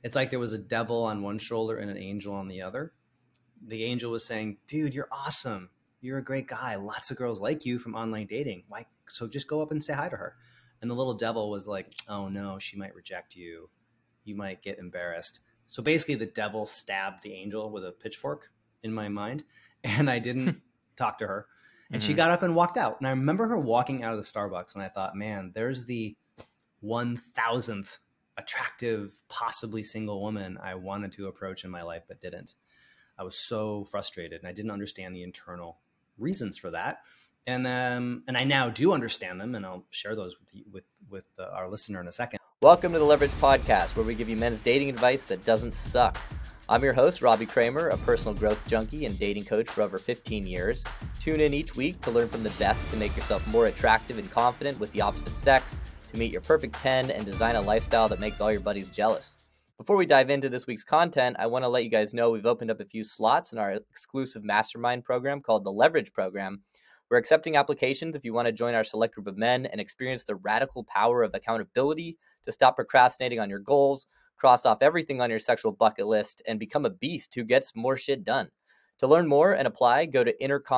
It's like there was a devil on one shoulder and an angel on the other. The angel was saying, dude, you're awesome. You're a great guy. Lots of girls like you from online dating. Why? So just go up and say hi to her. And the little devil was like, oh no, she might reject you. You might get embarrassed. So basically the devil stabbed the angel with a pitchfork in my mind. And I didn't talk to her. And she got up and walked out. And I remember her walking out of the Starbucks. And I thought, man, there's the 1,000th attractive, possibly single woman I wanted to approach in my life, but didn't. I was so frustrated and I didn't understand the internal reasons for that. And I now do understand them, and I'll share those with our listener in a second. Welcome to the Leverage Podcast, where we give you men's dating advice that doesn't suck. I'm your host, Robbie Kramer, a personal growth junkie and dating coach for over 15 years. Tune in each week to learn from the best to make yourself more attractive and confident with the opposite sex, to meet your perfect 10, and design a lifestyle that makes all your buddies jealous. Before we dive into this week's content, I want to let you guys know we've opened up a few slots in our exclusive mastermind program called the Leverage Program. We're accepting applications if you want to join our select group of men and experience the radical power of accountability to stop procrastinating on your goals, cross off everything on your sexual bucket list, and become a beast who gets more shit done. To learn more and apply, go to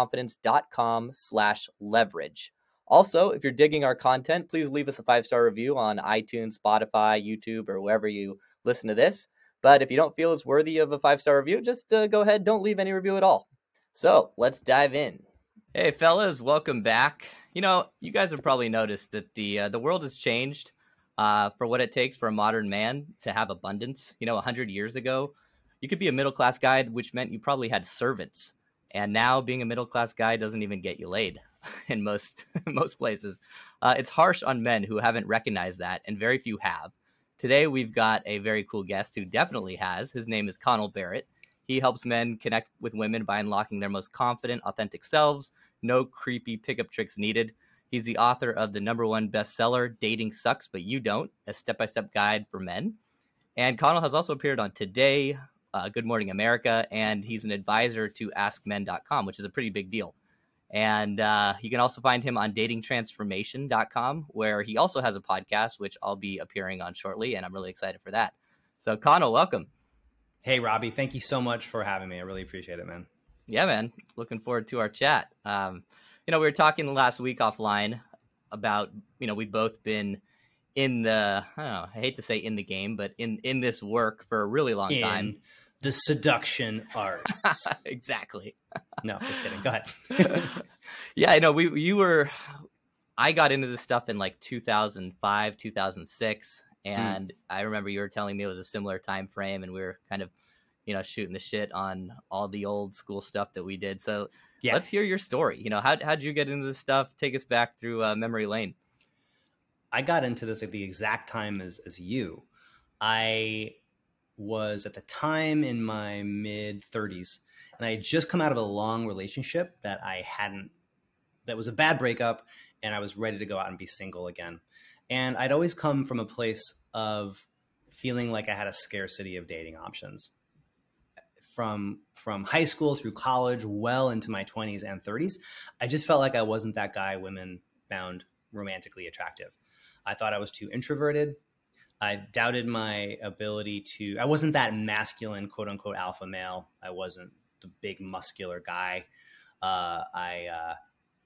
innerconfidence.com/leverage. Also, if you're digging our content, please leave us a 5-star review on iTunes, Spotify, YouTube, or wherever you listen to this. But if you don't feel it's worthy of a 5-star review, just go ahead, don't leave any review at all. So let's dive in. Hey, fellas, welcome back. You know, you guys have probably noticed that the world has changed for what it takes for a modern man to have abundance. You know, 100 years ago, you could be a middle-class guy, which meant you probably had servants. And now being a middle-class guy doesn't even get you laid in most places. It's harsh on men who haven't recognized that, and very few have. Today, we've got a very cool guest who definitely has. His name is Connell Barrett. He helps men connect with women by unlocking their most confident, authentic selves. No creepy pickup tricks needed. He's the author of the #1 bestseller, Dating Sucks, But You Don't, a step-by-step guide for men. And Connell has also appeared on Today, Good Morning America, and he's an advisor to AskMen.com, which is a pretty big deal. And you can also find him on datingtransformation.com, where he also has a podcast, which I'll be appearing on shortly, and I'm really excited for that. So, Connell, welcome. Hey, Robbie, thank you so much for having me. I really appreciate it, man. Yeah, man. Looking forward to our chat. We were talking last week offline about, we've both been in the, I hate to say in the game, but in this work for a really long time. The seduction arts. Exactly. No, just kidding. Go ahead. Yeah, I know I got into this stuff in like 2005, 2006. And I remember you were telling me it was a similar time frame, and we were kind of, shooting the shit on all the old school stuff that we did. So yeah. Let's hear your story. How'd you get into this stuff? Take us back through memory lane. I got into this at the exact time as you. I was at the time in my mid 30s, and I had just come out of a long relationship that was a bad breakup, and I was ready to go out and be single again. And I'd always come from a place of feeling like I had a scarcity of dating options. From high school through college, well into my 20s and 30s, I just felt like I wasn't that guy women found romantically attractive. I thought I was too introverted. I doubted my ability I wasn't that masculine, quote unquote, alpha male. I wasn't the big muscular guy. That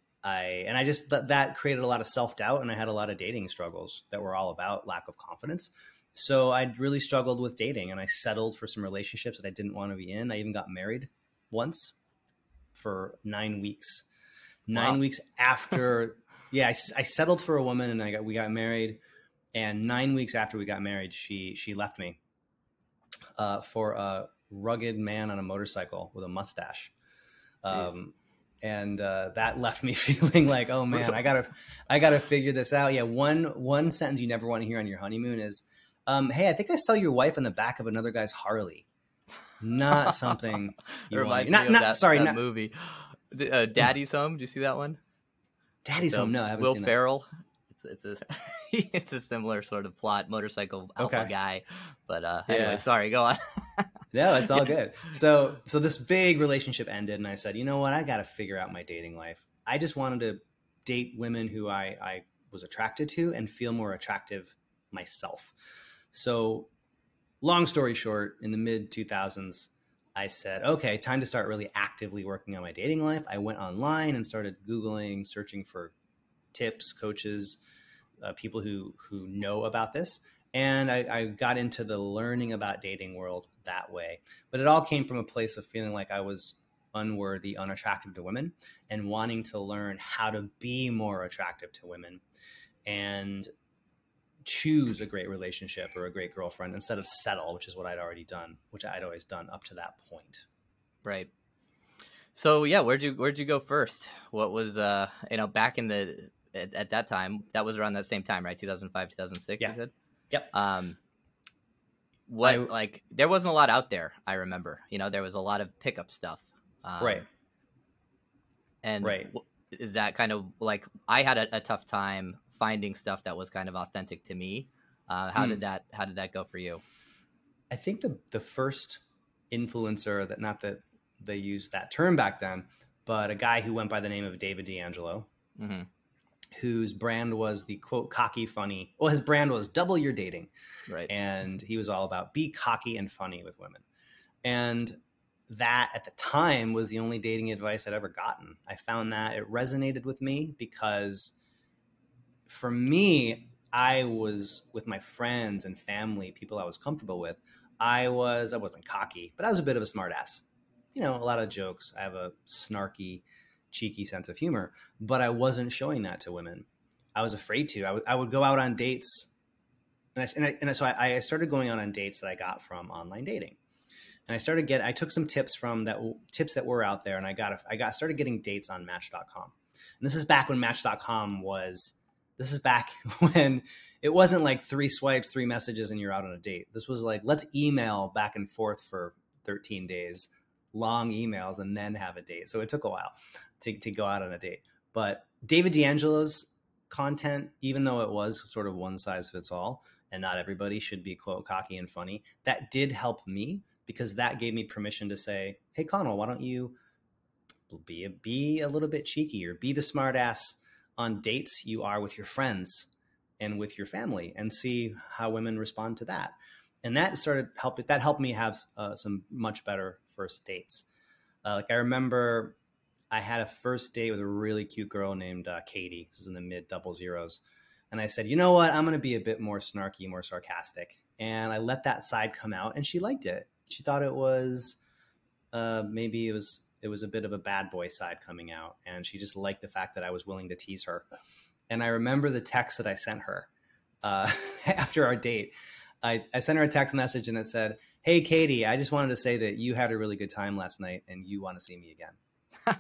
created a lot of self-doubt, and I had a lot of dating struggles that were all about lack of confidence. So I really struggled with dating, and I settled for some relationships that I didn't want to be in. I even got married once for 9 weeks. Wow. 9 weeks after, yeah, I settled for a woman, and we got married. And 9 weeks after we got married, she left me for a rugged man on a motorcycle with a mustache. And that left me feeling like, oh man, I gotta figure this out. Yeah, one sentence you never want to hear on your honeymoon is, hey, I think I saw your wife in the back of another guy's Harley. Not something you want to. That movie, Daddy's Home. Did you see that one? Daddy's Home. No, I haven't Will seen Ferrell. It's a similar sort of plot, motorcycle alpha guy. But anyway, sorry, go on. No, it's all good. So this big relationship ended, and I said, you know what? I got to figure out my dating life. I just wanted to date women who I was attracted to and feel more attractive myself. So long story short, in the mid 2000s, I said, okay, time to start really actively working on my dating life. I went online and started Googling, searching for tips, coaches, people who know about this. And I got into the learning about dating world that way. But it all came from a place of feeling like I was unworthy, unattractive to women, and wanting to learn how to be more attractive to women and choose a great relationship or a great girlfriend instead of settle, which is what I'd already done, which I'd always done up to that point. Right. So yeah, where'd you go first? What was back in the at that time, that was around that same time, right? 2005, 2006, Yeah. you said? Yep. There wasn't a lot out there, I remember. There was a lot of pickup stuff. Right. And right. Is that kind of like, I had a tough time finding stuff that was kind of authentic to me. How did that go for you? I think the first influencer, that, not that they used that term back then, but a guy who went by the name of David D'Angelo, mm-hmm. whose brand was the quote cocky funny. Well, his brand was double your dating. Right. And he was all about be cocky and funny with women. And that at the time was the only dating advice I'd ever gotten. I found that it resonated with me because for me, I was with my friends and family, people I was comfortable with. I wasn't cocky, but I was a bit of a smart ass. A lot of jokes. I have a snarky, cheeky sense of humor, but I wasn't showing that to women. I was afraid to. I would go out on dates, so I started going out on dates that I got from online dating, and I took some tips that were out there, and I started getting dates on Match.com. And this is back when Match.com was. This is back when it wasn't like 3 swipes, 3 messages, and you're out on a date. This was like, let's email back and forth for 13 days, long emails, and then have a date. So it took a while to go out on a date. But David D'Angelo's content, even though it was sort of one size fits all, and not everybody should be quote cocky and funny, that did help me because that gave me permission to say, hey, Connell, why don't you be a little bit cheeky or be the smart ass on dates you are with your friends and with your family, and see how women respond to that. And that helped me have some much better first dates. Like I remember I had a first date with a really cute girl named Katie. This is in the mid double zeros. And I said, you know what? I'm going to be a bit more snarky, more sarcastic. And I let that side come out, and she liked it. She thought it was maybe it was a bit of a bad boy side coming out, and she just liked the fact that I was willing to tease her. And I remember the text that I sent her after our date. I sent her a text message, and it said, hey, Katie, I just wanted to say that you had a really good time last night and you want to see me again.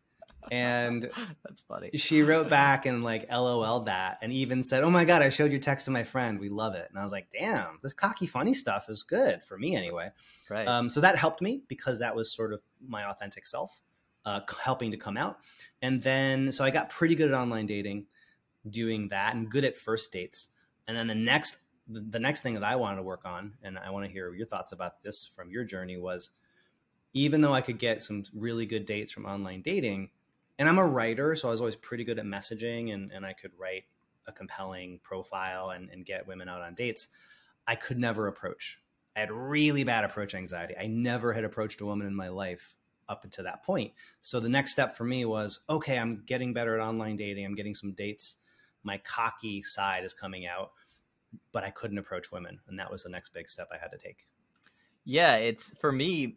And that's funny. She wrote back and like LOL that, and even said, oh my God, I showed your text to my friend. We love it. And I was like, damn, this cocky funny stuff is good for me anyway. Right. So that helped me because that was sort of my authentic self helping to come out. And then, so I got pretty good at online dating doing that and good at first dates. And then the next thing that I wanted to work on, and I want to hear your thoughts about this from your journey, was even though I could get some really good dates from online dating, and I'm a writer, so I was always pretty good at messaging, and I could write a compelling profile and get women out on dates, I could never approach. I had really bad approach anxiety. I never had approached a woman in my life up until that point. So the next step for me was, okay, I'm getting better at online dating. I'm getting some dates. My cocky side is coming out, but I couldn't approach women. And that was the next big step I had to take. Yeah, it's for me,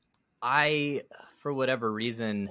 I, for whatever reason,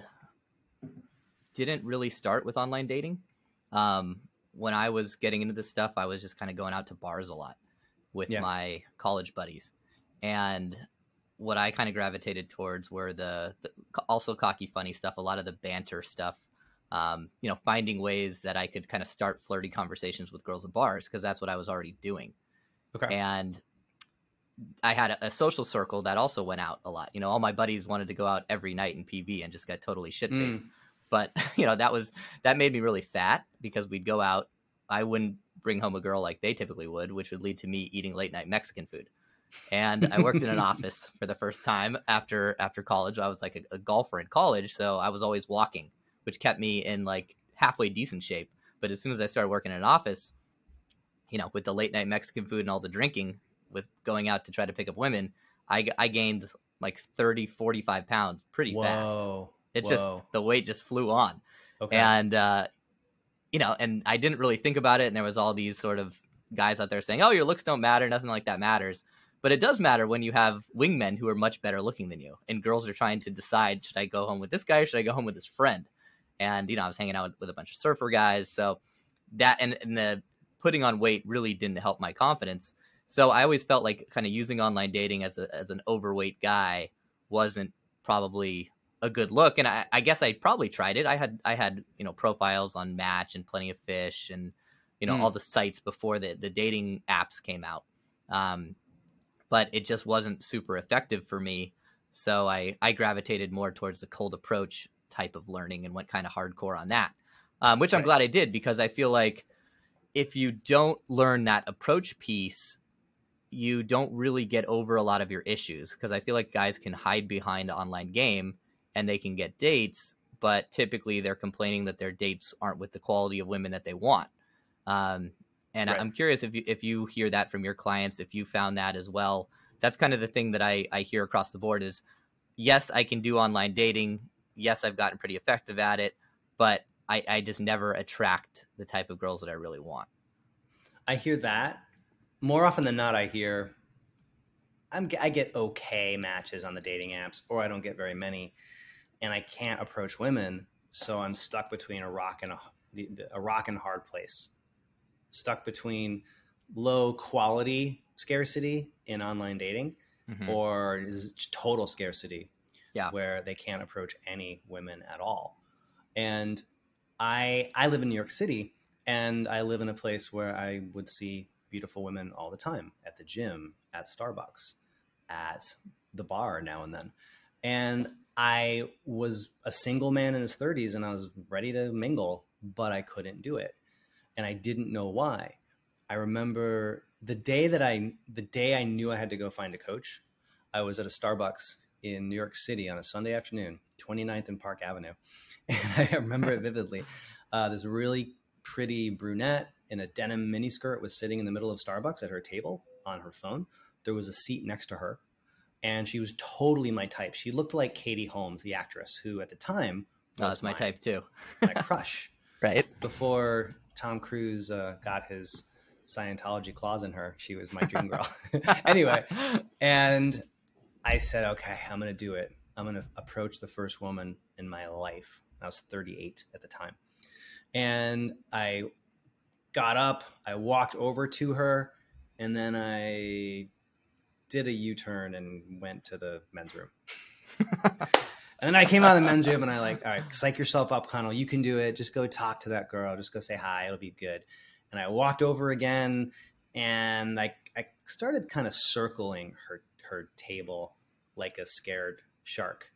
didn't really start with online dating. When I was getting into this stuff, I was just kind of going out to bars a lot with my college buddies. And what I kind of gravitated towards were the also cocky, funny stuff, a lot of the banter stuff, finding ways that I could kind of start flirty conversations with girls at bars, because that's what I was already doing. Okay. And I had a social circle that also went out a lot. All my buddies wanted to go out every night in PV and just get totally shit-faced. But, that made me really fat, because we'd go out. I wouldn't bring home a girl like they typically would, which would lead to me eating late night Mexican food. And I worked in an office for the first time after college. I was like a golfer in college, so I was always walking, which kept me in like halfway decent shape. But as soon as I started working in an office, with the late night Mexican food and all the drinking, with going out to try to pick up women, I gained like 30, 45 pounds pretty fast. It just, the weight just flew on. Okay. And, and I didn't really think about it. And there was all these sort of guys out there saying, oh, your looks don't matter. Nothing like that matters. But it does matter when you have wingmen who are much better looking than you. And girls are trying to decide, should I go home with this guy or should I go home with his friend? And, I was hanging out with a bunch of surfer guys. So that and the putting on weight really didn't help my confidence. So I always felt like kind of using online dating as an overweight guy wasn't probably a good look. And I guess I probably tried it. I had profiles on Match and Plenty of Fish and all the sites before the dating apps came out. But it just wasn't super effective for me. So I gravitated more towards the cold approach type of learning and went kind of hardcore on that, which I'm glad I did, because I feel like if you don't learn that approach piece, you don't really get over a lot of your issues. Because I feel like guys can hide behind an online game and they can get dates, but typically they're complaining that their dates aren't with the quality of women that they want. And I'm curious if you hear that from your clients, if you found that as well. That's kind of the thing that I hear across the board is, yes, I can do online dating. Yes, I've gotten pretty effective at it, but I just never attract the type of girls that I really want. I hear that. More often than not, I hear I get okay matches on the dating apps, or I don't get very many, and I can't approach women, so I'm stuck between a rock and a hard place. Stuck between low quality scarcity in online dating, or is total scarcity, where they can't approach any women at all. And I live in New York City, and I live in a place where I would see beautiful women all the time, at the gym, at Starbucks, at the bar now and then. And I was a single man in his 30s, and I was ready to mingle, but I couldn't do it. And I didn't know why. I remember the day I knew I had to go find a coach. I was at a Starbucks in New York City on a Sunday afternoon, 29th and Park Avenue. And I remember it vividly. This really pretty brunette in a denim miniskirt was sitting in the middle of Starbucks at her table on her phone. There was a seat next to her, and she was totally my type. She looked like Katie Holmes, the actress, who at the time was my type too. My crush. Right. Before Tom Cruise got his Scientology claws in her, she was my dream girl. Anyway, and I said, okay, I'm going to do it. I'm going to approach the first woman in my life. I was 38 at the time. And I got up, I walked over to her, and then I did a U-turn and went to the men's room. And then I came out of the men's room and I all right, psych yourself up, Connell. You can do it. Just go talk to that girl. Just go say hi. It'll be good. And I walked over again, and I started kind of circling her table like a scared shark.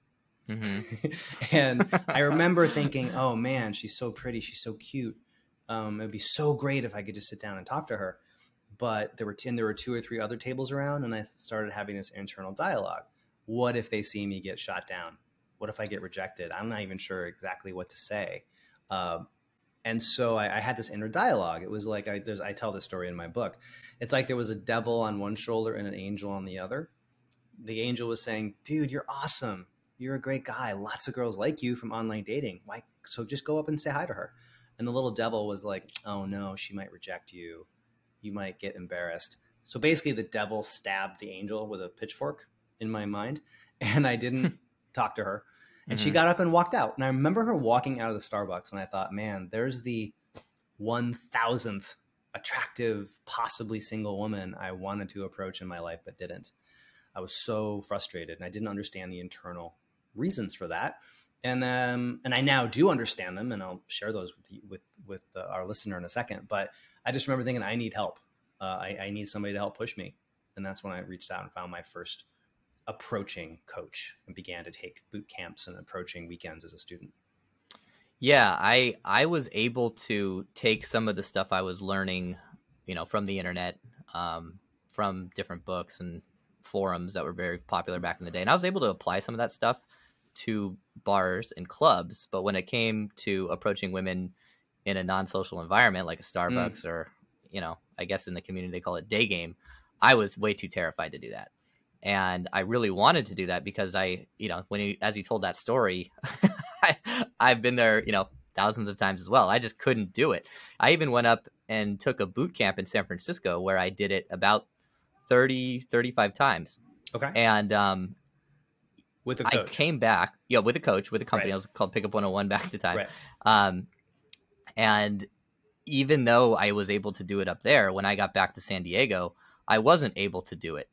And I remember thinking, oh man, she's so pretty. She's so cute. It'd be so great if I could just sit down and talk to her. But there were 2 or 3 other tables around, and I started having this internal dialogue. What if they see me get shot down? What if I get rejected? I'm not even sure exactly what to say. And so I had this inner dialogue. It was like, I tell this story in my book. It's like there was a devil on one shoulder and an angel on the other. The angel was saying, dude, you're awesome. You're a great guy. Lots of girls like you from online dating. Why? So just go up and say hi to her. And the little devil was like, oh no, she might reject you. You might get embarrassed. So basically the devil stabbed the angel with a pitchfork in my mind. And I didn't talk to her. And she got up and walked out. And I remember her walking out of the Starbucks, and I thought, man, there's the 1,000th attractive, possibly single woman I wanted to approach in my life, but didn't. I was so frustrated, and I didn't understand the internal reasons for that. And I now do understand them, and I'll share those with our listener in a second. But I just remember thinking, I need help. I need somebody to help push me. And that's when I reached out and found my first approaching coach and began to take boot camps and approaching weekends as a student. Yeah, I was able to take some of the stuff I was learning, from the internet, from different books and forums that were very popular back in the day. And I was able to apply some of that stuff to bars and clubs. But when it came to approaching women in a non-social environment like a Starbucks or, I guess in the community they call it day game, I was way too terrified to do that. And I really wanted to do that because as he told that story, I've been there, thousands of times as well. I just couldn't do it. I even went up and took a boot camp in San Francisco where I did it about 35 times. Okay. And with a coach. I came back, with a coach, with a company. Right. I was called Pickup 101 back at the time. Right. And even though I was able to do it up there, when I got back to San Diego, I wasn't able to do it.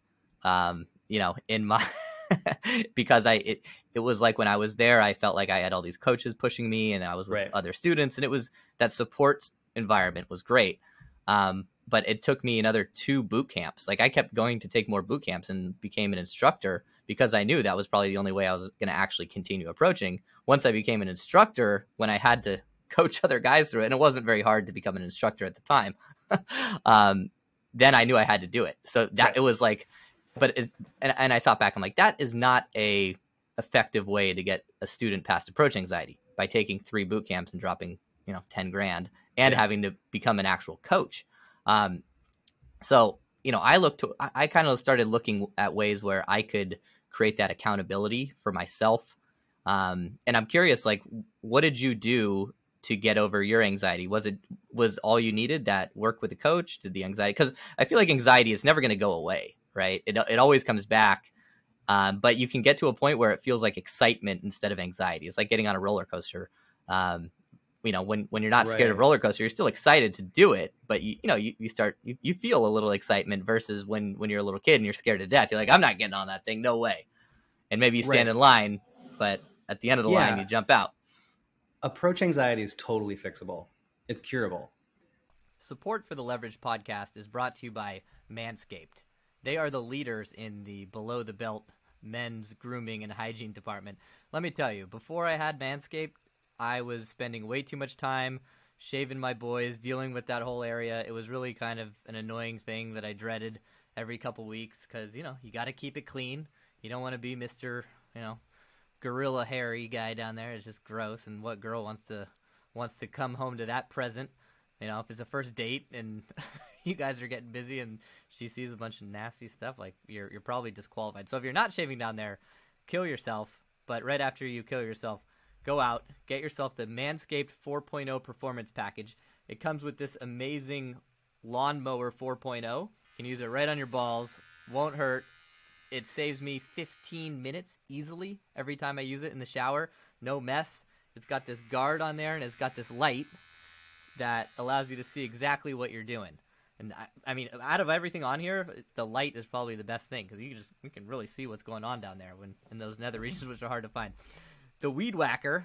In my because it was like when I was there, I felt like I had all these coaches pushing me, and I was with other students, and it was that support environment was great. But it took me another 2 boot camps. Like I kept going to take more boot camps and became an instructor because I knew that was probably the only way I was going to actually continue approaching. Once I became an instructor, when I had to coach other guys through it, and it wasn't very hard to become an instructor at the time, then I knew I had to do it. So that it was like, and I thought back, I'm like, that is not a effective way to get a student past approach anxiety by taking 3 boot camps and dropping, $10,000 and having to become an actual coach. So, I kind of started looking at ways where I could create that accountability for myself. And I'm curious, like, what did you do to get over your anxiety? Was all you needed that work with a coach? Did the anxiety, because I feel like anxiety is never going to go away, right? It always comes back. But you can get to a point where it feels like excitement instead of anxiety. It's like getting on a roller coaster. When you're not scared of roller coaster, you're still excited to do it, but you feel a little excitement versus when you're a little kid and you're scared to death. You're like, I'm not getting on that thing. No way. And maybe you stand in line, but at the end of the line, you jump out. Approach anxiety is totally fixable. It's curable. Support for the Leverage podcast is brought to you by Manscaped. They are the leaders in the below the belt men's grooming and hygiene department. Let me tell you, before I had Manscaped, I was spending way too much time shaving my boys, dealing with that whole area. It was really kind of an annoying thing that I dreaded every couple weeks because, you got to keep it clean. You don't want to be Mr., gorilla hairy guy down there. It's just gross. And what girl wants to come home to that present? If it's a first date and you guys are getting busy and she sees a bunch of nasty stuff, like you're probably disqualified. So if you're not shaving down there, kill yourself. But right after you kill yourself, go out, get yourself the Manscaped 4.0 Performance Package. It comes with this amazing lawnmower 4.0. You can use it right on your balls. Won't hurt. It saves me 15 minutes easily every time I use it in the shower. No mess. It's got this guard on there, and it's got this light that allows you to see exactly what you're doing. And I mean, out of everything on here, the light is probably the best thing because you can really see what's going on down there when in those nether regions, which are hard to find. The Weed Whacker,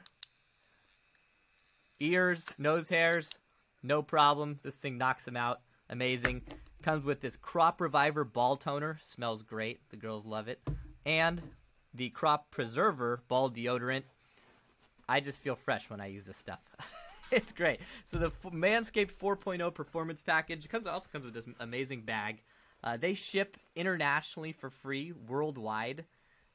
ears, nose hairs, no problem. This thing knocks them out. Amazing. Comes with this Crop Reviver ball toner. Smells great. The girls love it. And the Crop Preserver ball deodorant. I just feel fresh when I use this stuff. It's great. So the Manscaped 4.0 Performance Package also comes with this amazing bag. They ship internationally for free worldwide.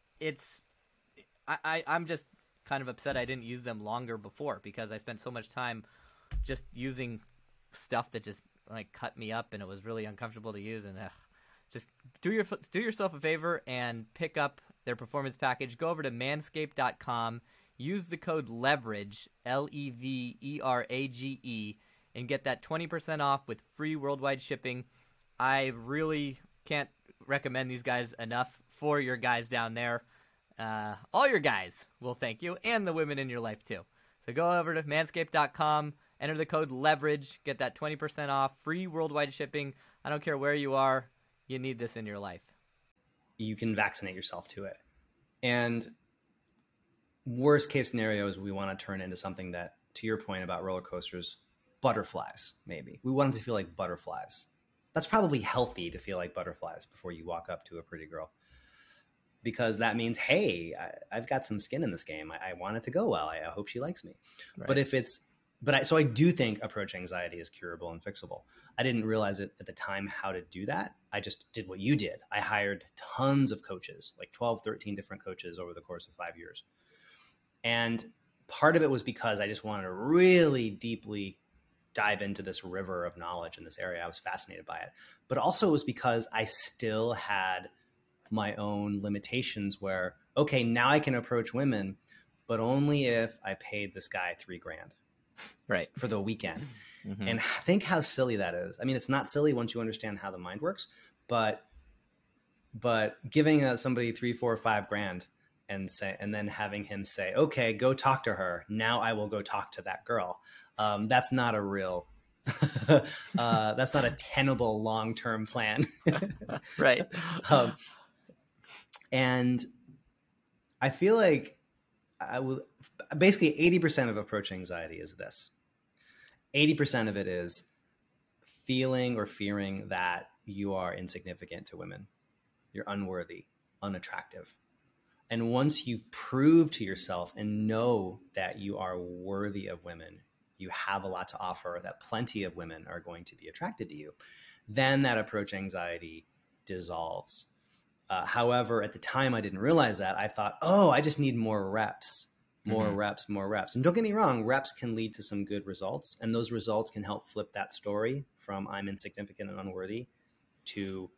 I'm just kind of upset I didn't use them longer before because I spent so much time just using stuff that just like cut me up and it was really uncomfortable to use. And just do yourself a favor and pick up their performance package. Go over to manscaped.com. Use the code LEVERAGE, LEVERAGE, and get that 20% off with free worldwide shipping. I really can't recommend these guys enough for your guys down there. All your guys will thank you, and the women in your life too. So go over to manscaped.com, enter the code LEVERAGE, get that 20% off, free worldwide shipping. I don't care where you are, you need this in your life. You can vaccinate yourself to it. And worst case scenarios, we want to turn into something that, to your point about roller coasters, butterflies, maybe. We want them to feel like butterflies. That's probably healthy to feel like butterflies before you walk up to a pretty girl. Because that means, hey, I've got some skin in this game. I want it to go well. I hope she likes me. Right. So I do think approach anxiety is curable and fixable. I didn't realize it at the time how to do that. I just did what you did. I hired tons of coaches, like 12, 13 different coaches over the course of 5 years. And part of it was because I just wanted to really deeply dive into this river of knowledge in this area. I was fascinated by it. but also it was because I still had my own limitations where, okay, now I can approach women, but only if I paid this guy $3,000 right for the weekend. Mm-hmm. And think how silly that is. I mean, it's not silly once you understand how the mind works, but giving somebody 3, 4, 5 grand and then having him say, okay, go talk to her. Now I will go talk to that girl. That's not a real, that's not a tenable long-term plan. Right. And I feel like basically 80% of approach anxiety is this. 80% of it is feeling or fearing that you are insignificant to women. You're unworthy, unattractive. And once you prove to yourself and know that you are worthy of women, you have a lot to offer, that plenty of women are going to be attracted to you, then that approach anxiety dissolves. However, at the time, I didn't realize that. I thought, oh, I just need more reps, more reps, more reps. And don't get me wrong, reps can lead to some good results. And those results can help flip that story from I'm insignificant and unworthy to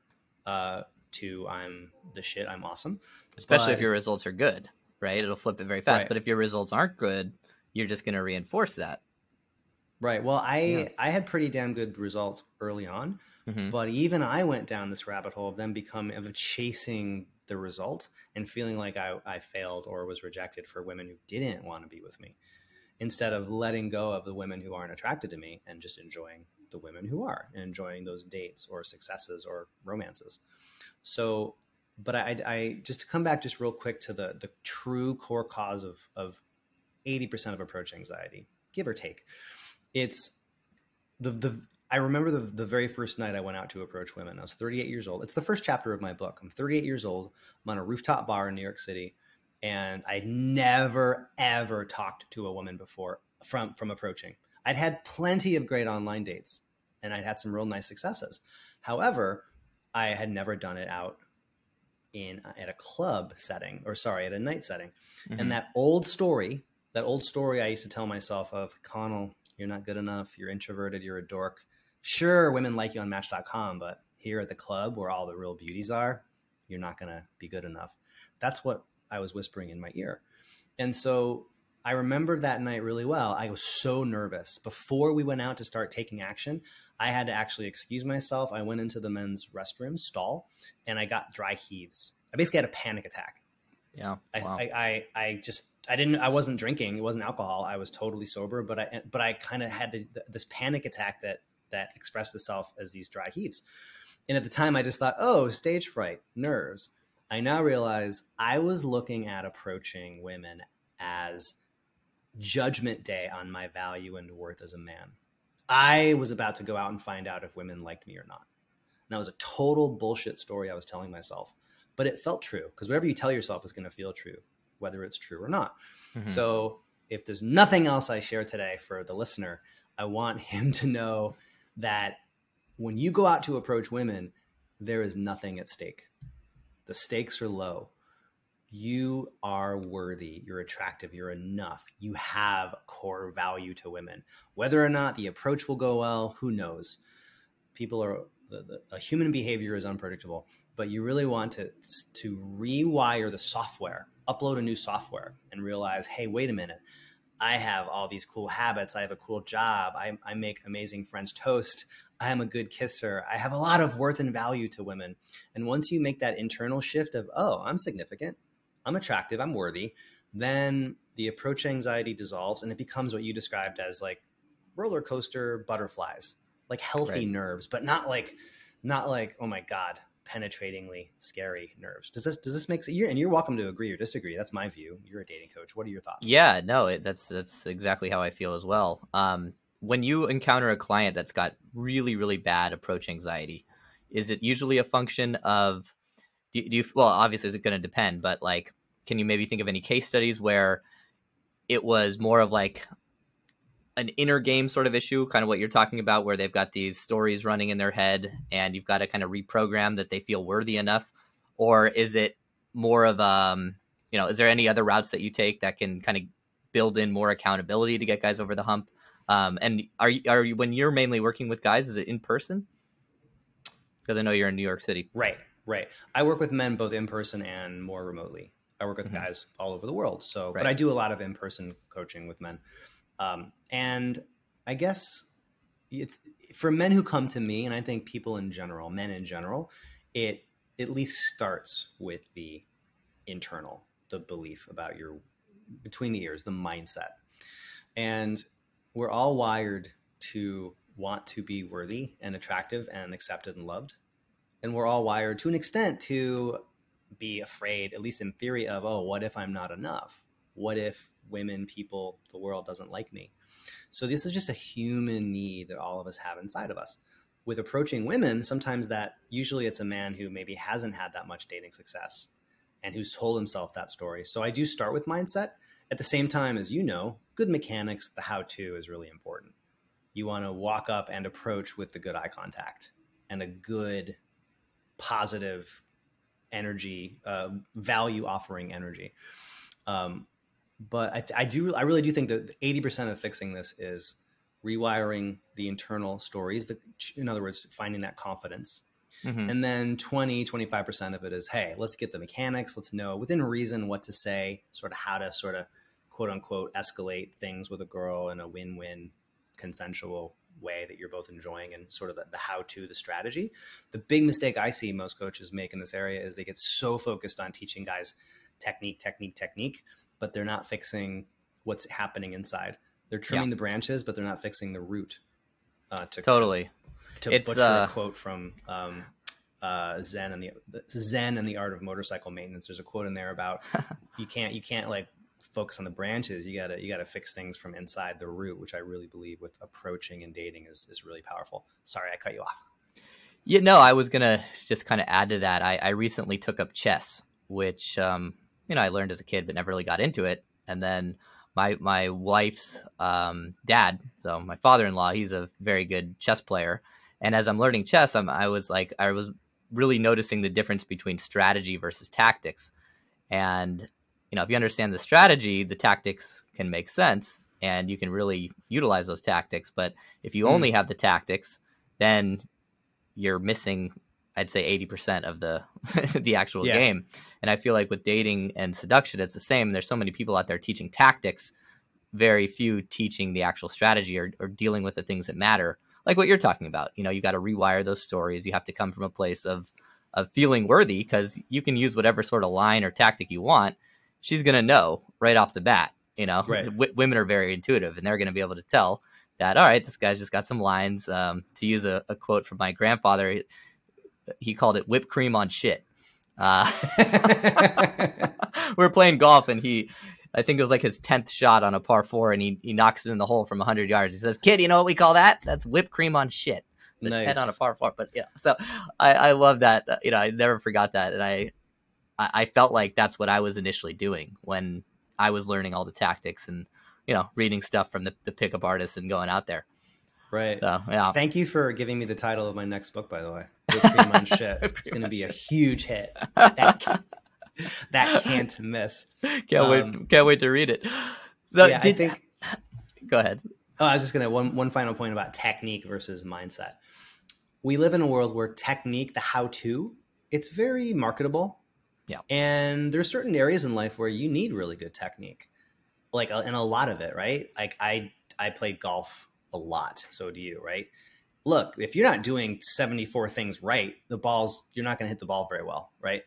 I'm the shit, I'm awesome. Especially if your results are good, right? It'll flip it very fast. Right. But if your results aren't good, you're just going to reinforce that. Right. Well, I had pretty damn good results early on, but even I went down this rabbit hole of them of chasing the result and feeling like I failed or was rejected for women who didn't want to be with me, instead of letting go of the women who aren't attracted to me and just enjoying the women who are, and enjoying those dates or successes or romances. So, but I just to come back just real quick to the true core cause of 80% of approach anxiety, give or take. It's I remember the very first night I went out to approach women. I was 38 years old. It's the first chapter of my book. I'm 38 years old. I'm on a rooftop bar in New York City, and I'd never, ever talked to a woman before from approaching. I'd had plenty of great online dates, and I'd had some real nice successes. However, I had never done it out at a club setting, at a night setting. And that old story I used to tell myself of, Connell, you're not good enough. You're introverted. You're a dork. Sure, women like you on Match.com, but here at the club where all the real beauties are, you're not going to be good enough. That's what I was whispering in my ear. And so I remember that night really well. I was so nervous. Before we went out to start taking action, I had to actually excuse myself. I went into the men's restroom stall and I got dry heaves. I basically had a panic attack. Yeah. Wow. I wasn't drinking. It wasn't alcohol. I was totally sober, but I kind of had this panic attack that expressed itself as these dry heaves. And at the time I just thought, oh, stage fright, nerves. I now realize I was looking at approaching women as judgment day on my value and worth as a man. I was about to go out and find out if women liked me or not. And that was a total bullshit story I was telling myself, but it felt true, because whatever you tell yourself is going to feel true, whether it's true or not. So if there's nothing else I share today for the listener, I want him to know that when you go out to approach women, there is nothing at stake. The stakes are low. You are worthy. You're attractive. You're enough. You have core value to women. Whether or not the approach will go well, who knows? A human behavior is unpredictable, but you really want to rewire the software, upload a new software, and realize, hey, wait a minute. I have all these cool habits. I have a cool job. I make amazing French toast. I am a good kisser. I have a lot of worth and value to women. And once you make that internal shift of, oh, I'm significant, I'm attractive, I'm worthy, then the approach anxiety dissolves and it becomes what you described as like roller coaster butterflies, like healthy nerves, but not like, oh my God, penetratingly scary nerves. Does this make sense? And you're welcome to agree or disagree. That's my view. You're a dating coach. What are your thoughts? Yeah, no, that's exactly how I feel as well. When you encounter a client that's got really, really bad approach anxiety, is it usually a function of, do you well, obviously it's going to depend, but like, can you maybe think of any case studies where it was more of like an inner game sort of issue, kind of what you're talking about, where they've got these stories running in their head and you've got to kind of reprogram that they feel worthy enough? Or is it more of, is there any other routes that you take that can kind of build in more accountability to get guys over the hump? And are you, when you're mainly working with guys, is it in person? Because I know you're in New York City. Right. I work with men both in person and more remotely. I work with Mm-hmm. guys all over the world. So, Right. but I do a lot of in-person coaching with men. And I guess it's for men who come to me, and I think people in general, men in general, it at least starts with the internal, the belief about your between the ears, the mindset. And we're all wired to want to be worthy and attractive and accepted and loved. And we're all wired to an extent to be afraid, at least in theory, of, oh, what if I'm not enough? What if women, people, the world doesn't like me? So this is just a human need that all of us have inside of us. With approaching women, sometimes that usually it's a man who maybe hasn't had that much dating success and who's told himself that story. So I do start with mindset. At the same time, as you know, good mechanics, the how-to is really important. You want to walk up and approach with the good eye contact and a good positive energy, value offering energy. But I really do think that 80% of fixing this is rewiring the internal stories. In other words, finding that confidence. Mm-hmm. And then 25% of it is, hey, let's get the mechanics. Let's know within reason what to say, sort of how to sort of quote unquote escalate things with a girl in a win-win consensual way that you're both enjoying, and sort of the how-to, the strategy. The big mistake I see most coaches make in this area is they get so focused on teaching guys technique, but they're not fixing what's happening inside. They're trimming the branches, but they're not fixing the root. Totally. To butcher a quote from Zen and the Art of Motorcycle Maintenance. There's a quote in there about you can't like focus on the branches. You gotta fix things from inside the root, which I really believe with approaching and dating is really powerful. Sorry, I cut you off. Yeah, no, I was gonna just kind of add to that. I recently took up chess, which I learned as a kid, but never really got into it. And then my wife's dad, so my father-in-law, he's a very good chess player. And as I'm learning chess, I was really noticing the difference between strategy versus tactics. And if you understand the strategy, the tactics can make sense, and you can really utilize those tactics. But if you only have the tactics, then you're missing, I'd say, 80% of the the actual game. And I feel like with dating and seduction, it's the same. There's so many people out there teaching tactics, very few teaching the actual strategy or dealing with the things that matter. Like what you're talking about, you got to rewire those stories. You have to come from a place of feeling worthy, because you can use whatever sort of line or tactic you want. She's going to know right off the bat, Right. Women are very intuitive, and they're going to be able to tell that, all right, this guy's just got some lines. To use a quote from my grandfather, he called it whipped cream on shit. We were playing golf, and I think it was like his 10th shot on a par 4, and he knocks it in the hole from 100 yards. He says, "Kid, you know what we call that? That's whipped cream on shit." The Nice. 10 on a par 4. But so I love that. I never forgot that, and I felt like that's what I was initially doing when I was learning all the tactics and reading stuff from the pickup artists and going out there. Right. So yeah. Thank you for giving me the title of my next book, by the way. Whipped Cream on Shit. It's going to be a huge hit. That can't miss. Can't wait to read it. So, I think. Go ahead. Oh, I was just going to one final point about technique versus mindset. We live in a world where technique, the how-to, it's very marketable. Yeah. And there's certain areas in life where you need really good technique, like, and a lot of it, right? Like I play golf a lot. So do you, right? Look, if you're not doing 74 things right, you're not going to hit the ball very well, right?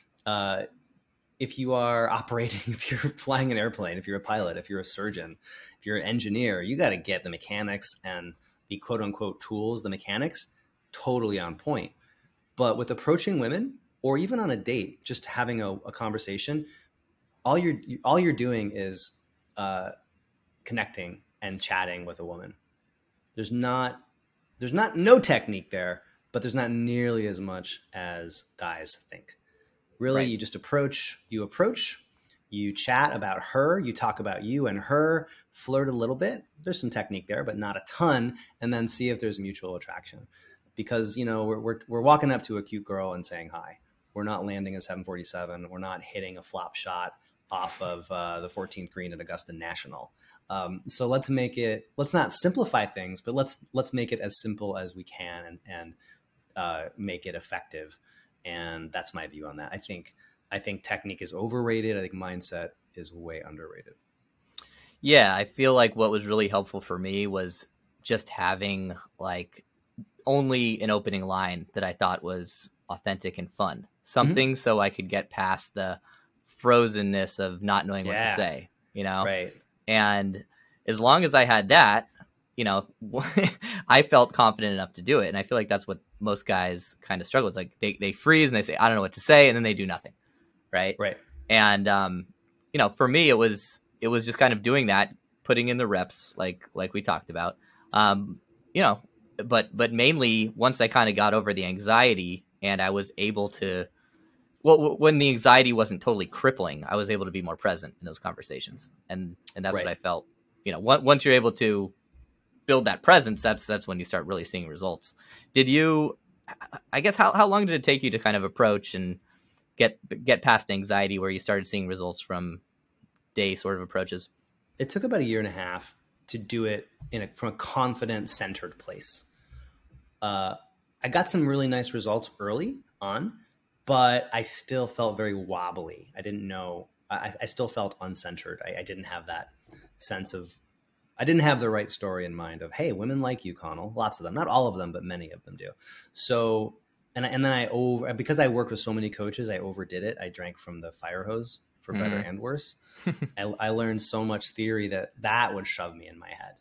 If you are operating, if you're flying an airplane, if you're a pilot, if you're a surgeon, if you're an engineer, you got to get the mechanics and the quote unquote tools, the mechanics, totally on point. But with approaching women, or even on a date, just having a conversation, all you're doing is connecting and chatting with a woman. There's not no technique there, but there's not nearly as much as guys think. Really, right. You just approach, you chat about her, you talk about you and her, flirt a little bit. There's some technique there, but not a ton, and then see if there's mutual attraction. Because we're walking up to a cute girl and saying hi. We're not landing a 747. We're not hitting a flop shot off of the 14th green at Augusta National. So let's not simplify things, but let's make it as simple as we can. And make it effective. And that's my view on that. I think technique is overrated. I think mindset is way underrated. Yeah, I feel like what was really helpful for me was just having like only an opening line that I thought was authentic and fun. Something so I could get past the frozenness of not knowing what to say, you know? Right. And as long as I had that, you know, I felt confident enough to do it. And I feel like that's what most guys kind of struggle with. Like they freeze and they say, I don't know what to say. And then they do nothing. Right. Right. And, you know, for me, it was just kind of doing that, putting in the reps, like we talked about, you know, but mainly once I kind of got over the anxiety and I was able to, well, when the anxiety wasn't totally crippling, I was able to be more present in those conversations. And that's Right. what I felt, you know, once you're able to build that presence, that's when you start really seeing results. Did you, I guess, how long did it take you to kind of approach and get past anxiety where you started seeing results from day sort of approaches? It took about 1.5 years to do it from a confident, centered place. I got some really nice results early on, but I still felt very wobbly. I didn't know. I still felt uncentered. I didn't have that sense of. I didn't have the right story in mind of, hey, women like you, Connell. Lots of them, not all of them, but many of them do. So, and then because I worked with so many coaches, I overdid it. I drank from the fire hose, for better and worse. I learned so much theory that would shove me in my head.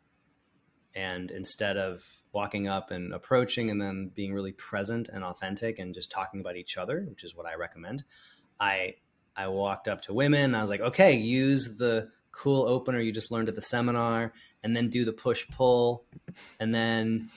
And instead of walking up and approaching and then being really present and authentic and just talking about each other, which is what I recommend, I walked up to women and I was like, okay, use the cool opener you just learned at the seminar and then do the push-pull and then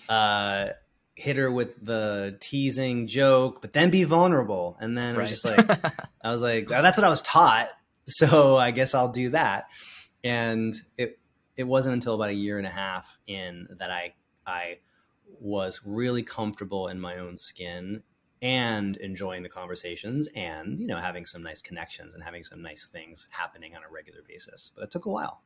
hit her with the teasing joke, but then be vulnerable. And then it was just like, I was like, that's what I was taught. So I guess I'll do that. And it wasn't until about 1.5 years in that I was really comfortable in my own skin and enjoying the conversations and, you know, having some nice connections and having some nice things happening on a regular basis. But it took a while.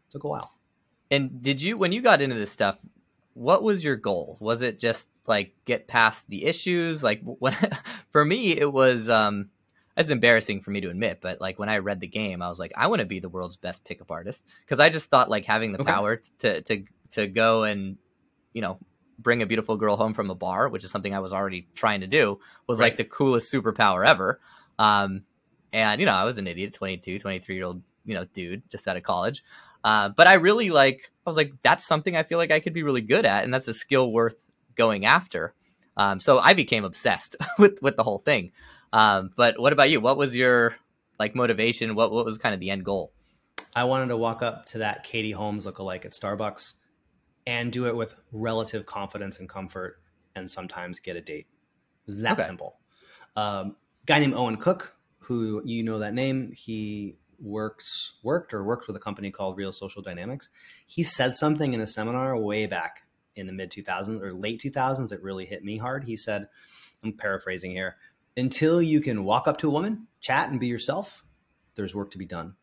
And when you got into this stuff, what was your goal? Was it just like get past the issues? Like for me, it was, it's embarrassing for me to admit, but like when I read the game, I was like, I want to be the world's best pickup artist. Cause I just thought like having the power to go and, you know, bring a beautiful girl home from a bar, which is something I was already trying to do, was like the coolest superpower ever. And, you know, I was an idiot, 22, 23-year-old, you know, dude just out of college. But I really I was like, that's something I feel like I could be really good at. And that's a skill worth going after. So I became obsessed with the whole thing. But what about you? What was your like motivation? What was kind of the end goal? I wanted to walk up to that Katie Holmes lookalike at Starbucks and do it with relative confidence and comfort and sometimes get a date. It was that simple. Guy named Owen Cook, who, you know that name, he worked with a company called Real Social Dynamics. He said something in a seminar way back in the mid 2000s or late 2000s that really hit me hard. He said, I'm paraphrasing here, until you can walk up to a woman, chat and be yourself, there's work to be done.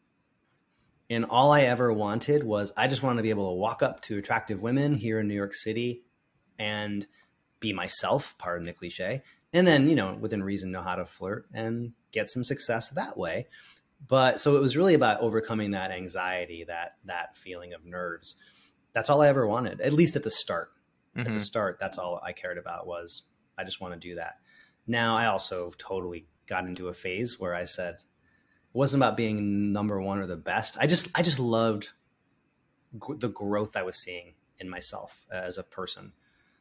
And all I ever wanted was I just wanted to be able to walk up to attractive women here in New York City and be myself, pardon the cliche. And then, you know, within reason, know how to flirt and get some success that way. But so it was really about overcoming that anxiety, that feeling of nerves. That's all I ever wanted, at least at the start. At the start, that's all I cared about was I just want to do that. Now, I also totally got into a phase where I said, it wasn't about being number one or the best. I just loved the growth I was seeing in myself as a person.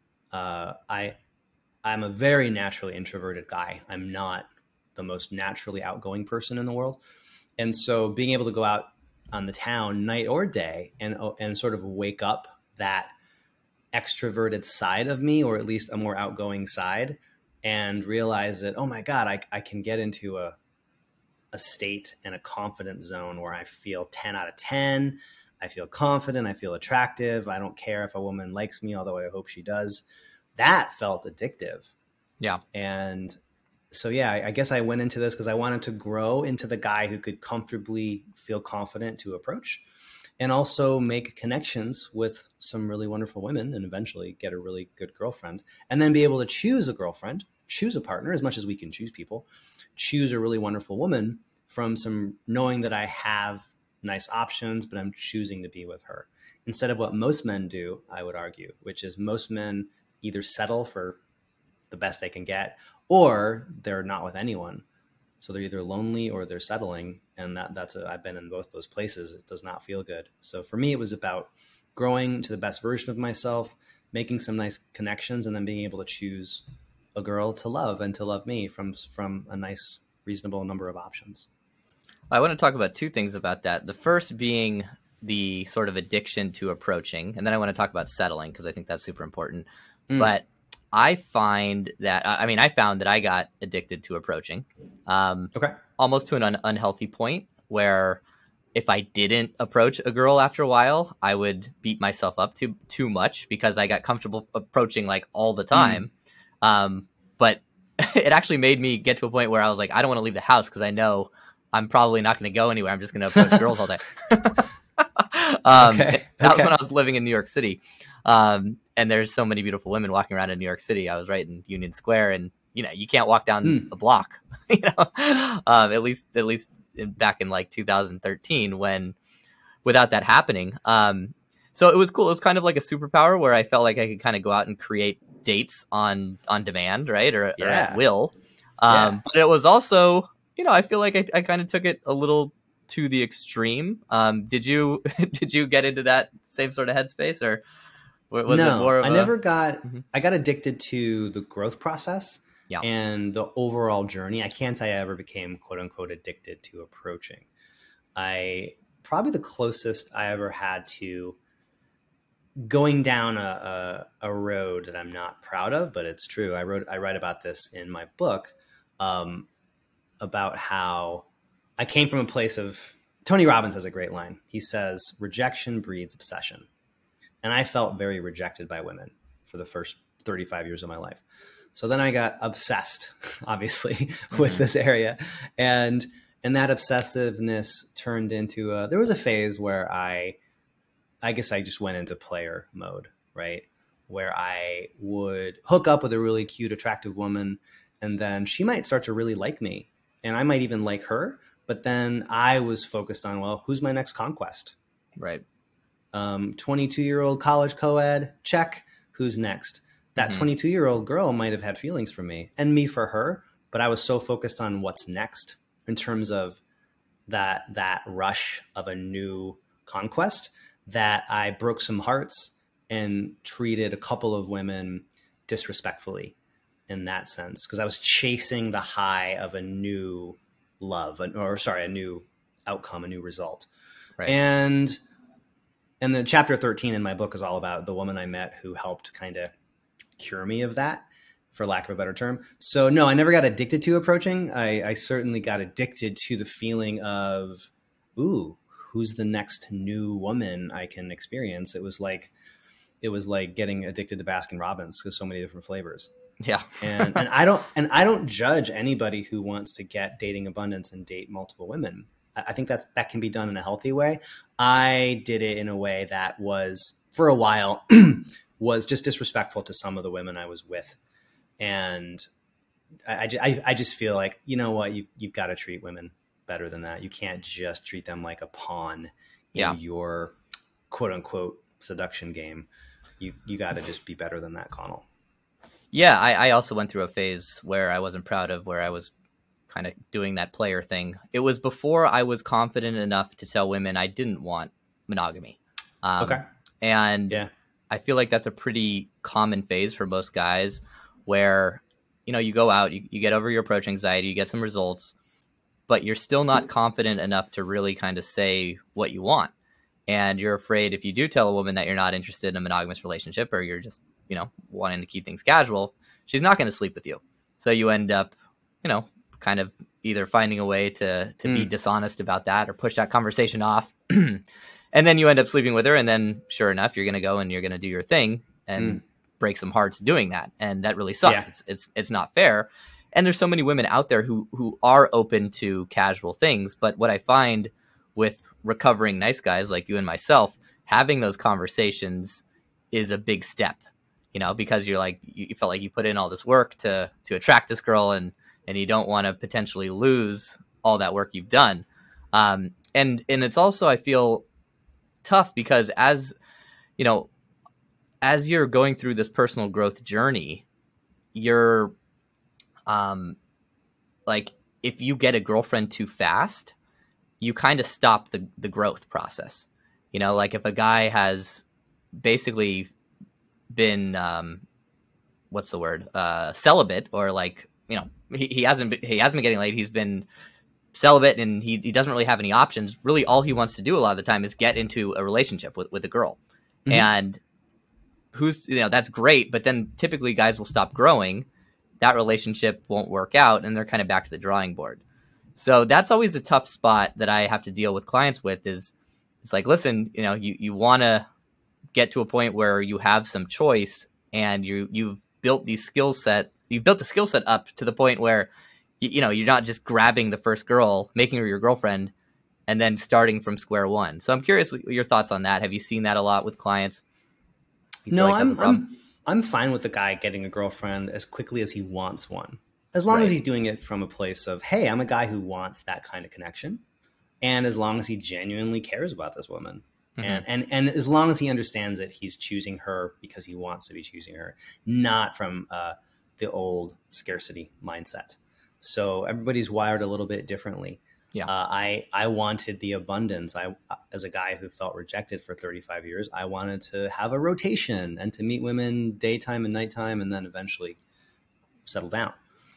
I'm a very naturally introverted guy. I'm not the most naturally outgoing person in the world. And so being able to go out on the town night or day and sort of wake up that extroverted side of me, or at least a more outgoing side, and realize that, oh my God, I can get into a state and a confidence zone where I feel 10 out of 10. I feel confident. I feel attractive. I don't care if a woman likes me, although I hope she does. That felt addictive. Yeah. And so, yeah, I guess I went into this because I wanted to grow into the guy who could comfortably feel confident to approach and also make connections with some really wonderful women and eventually get a really good girlfriend and then be able to choose a girlfriend choose a partner as much as we can choose people, choose a really wonderful woman from some knowing that I have nice options, but I'm choosing to be with her instead of what most men do, I would argue, which is most men either settle for the best they can get or they're not with anyone. So they're either lonely or they're settling. And I've been in both those places. It does not feel good. So for me, it was about growing to the best version of myself, making some nice connections, and then being able to choose a girl to love and to love me from a nice, reasonable number of options. I want to talk about two things about that. The first being the sort of addiction to approaching, and then I want to talk about settling because I think that's super important. But I find that, I found that I got addicted to approaching, almost to an unhealthy point where if I didn't approach a girl after a while, I would beat myself up too much because I got comfortable approaching like all the time. But it actually made me get to a point where I was like, I don't want to leave the house because I know I'm probably not going to go anywhere. I'm just going to approach girls all day. That was when I was living in New York City. And there's so many beautiful women walking around in New York City. I was right in Union Square, and you can't walk down a block, at least back in like 2013 without that happening. So it was cool. It was kind of like a superpower where I felt like I could kind of go out and create dates on demand, right? Or at will. But it was also, I feel like I kind of took it a little to the extreme. Did you get into that same sort of headspace, or was it more of I got addicted to the growth process and the overall journey. I can't say I ever became quote unquote addicted to approaching. Probably the closest I ever had to going down a road that I'm not proud of, but it's true. I write about this in my book, about how I came from a place of, Tony Robbins has a great line. He says, rejection breeds obsession. And I felt very rejected by women for the first 35 years of my life. So then I got obsessed, obviously, with this area. And that obsessiveness turned into there was a phase where I guess I just went into player mode, right? Where I would hook up with a really cute, attractive woman, and then she might start to really like me, and I might even like her. But then I was focused on, well, who's my next conquest? Right. 22-year-old college co-ed, check. Who's next? That 22-year-old girl might have had feelings for me and me for her, but I was so focused on what's next in terms of that rush of a new conquest that I broke some hearts and treated a couple of women disrespectfully in that sense, because I was chasing the high of a new love, a new outcome, a new result. Right. And the chapter 13 in my book is all about the woman I met who helped kind of cure me of that, for lack of a better term. So no, I never got addicted to approaching. I certainly got addicted to the feeling of, ooh, who's the next new woman I can experience? It was like getting addicted to Baskin Robbins, because so many different flavors. Yeah. and I don't judge anybody who wants to get dating abundance and date multiple women. I think that can be done in a healthy way. I did it in a way that was, for a while, was just disrespectful to some of the women I was with. And I just feel like, you know what, you've got to treat women better than that. You can't just treat them like a pawn in your quote unquote seduction game. You got to just be better than that, Connell. Yeah, I also went through a phase where I wasn't proud of, where I was kind of doing that player thing. It was before I was confident enough to tell women I didn't want monogamy. And I feel like that's a pretty common phase for most guys, where, you go out, you get over your approach anxiety, you get some results, but you're still not confident enough to really kind of say what you want. And you're afraid if you do tell a woman that you're not interested in a monogamous relationship, or you're just, wanting to keep things casual, she's not going to sleep with you. So you end up, kind of either finding a way to be dishonest about that, or push that conversation off. And then you end up sleeping with her. And then sure enough, you're going to go and you're going to do your thing and break some hearts doing that. And that really sucks. Yeah. It's not fair. And there's so many women out there who are open to casual things. But what I find with recovering nice guys like you and myself, having those conversations is a big step. because you're like, you felt like you put in all this work to attract this girl, and you don't want to potentially lose all that work you've done. And it's also, I feel, tough because as you're going through this personal growth journey, you're like, if you get a girlfriend too fast, you kind of stop the growth process. Like if a guy has basically been what's the word, celibate, or like, he hasn't been getting laid, he's been celibate, and he doesn't really have any options. Really, all he wants to do a lot of the time is get into a relationship with a girl. Mm-hmm. And that's great, but then typically guys will stop growing, that relationship won't work out, and they're kind of back to the drawing board. So that's always a tough spot that I have to deal with clients with. It's like, listen, you want to get to a point where you have some choice, and you've built the skill set up to the point where you're not just grabbing the first girl, making her your girlfriend, and then starting from square one. So I'm curious your thoughts on that. Have you seen that a lot with clients? No, I'm fine with the guy getting a girlfriend as quickly as he wants one, as long as he's doing it from a place of, hey, I'm a guy who wants that kind of connection, and as long as he genuinely cares about this woman. Mm-hmm. And as long as he understands that he's choosing her because he wants to be choosing her, not from the old scarcity mindset. So everybody's wired a little bit differently. Yeah. I wanted the abundance. As a guy who felt rejected for 35 years, I wanted to have a rotation and to meet women daytime and nighttime, and then eventually settle down.